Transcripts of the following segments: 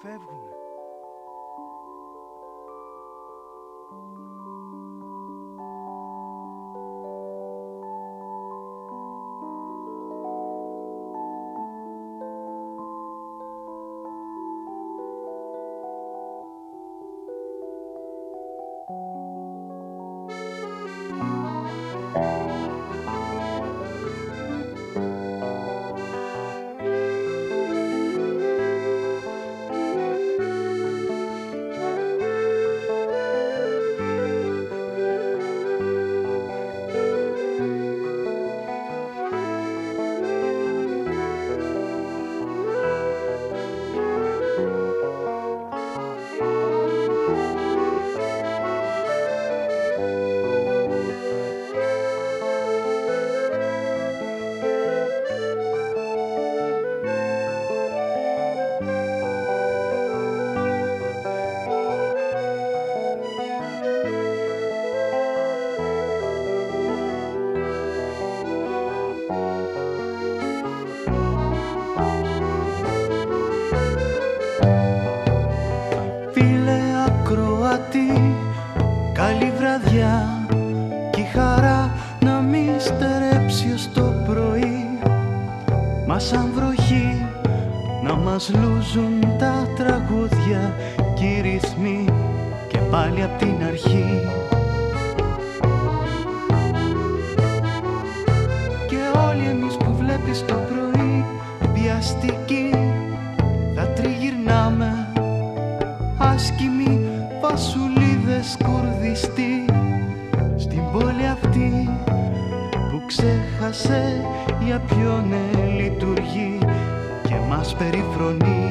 φεύγουν. Καλή βραδιά κι η χαρά να μη στερέψει ως το πρωί. Μα σαν βροχή να μας λούζουν τα τραγούδια κι οι ρυθμοί και πάλι απ' την αρχή. Και όλοι εμείς που βλέπεις το πρωί βιαστικοί θα τριγυρνάμε άσκημοι φασουλίδες κουρδιστοί στην πόλη αυτή που ξέχασε για ποιον λειτουργεί και μας περιφρονεί.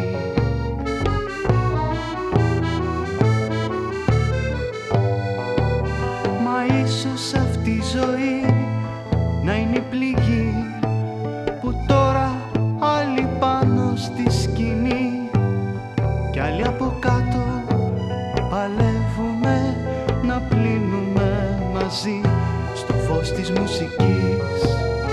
Μα ίσως αυτή η ζωή να είναι η πληγή που τώρα άλλοι πάνω στη σκηνή κι άλλοι από κάτω παλεύουμε να πλύνουμε μαζί στο φως της μουσικής.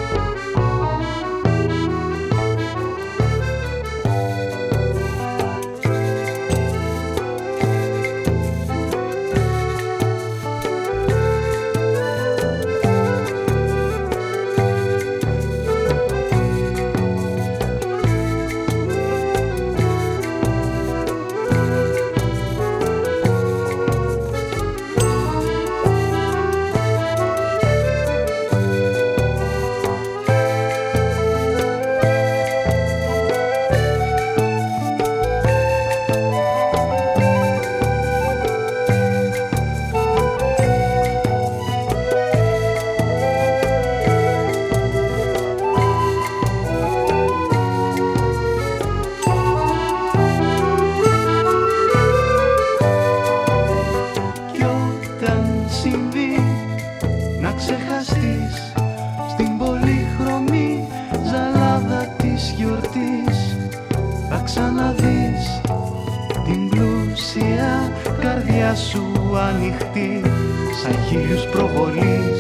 Σου ανοιχτή σαν χίλιους προβολής.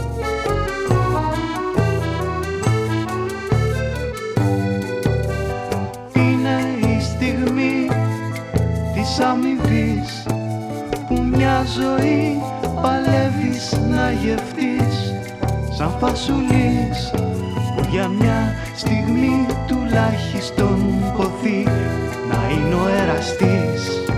Είναι η στιγμή της αμοιβής που μια ζωή παλεύεις να γευτείς σαν φασουλής που για μια στιγμή τουλάχιστον ποθεί να είναι ο εραστής.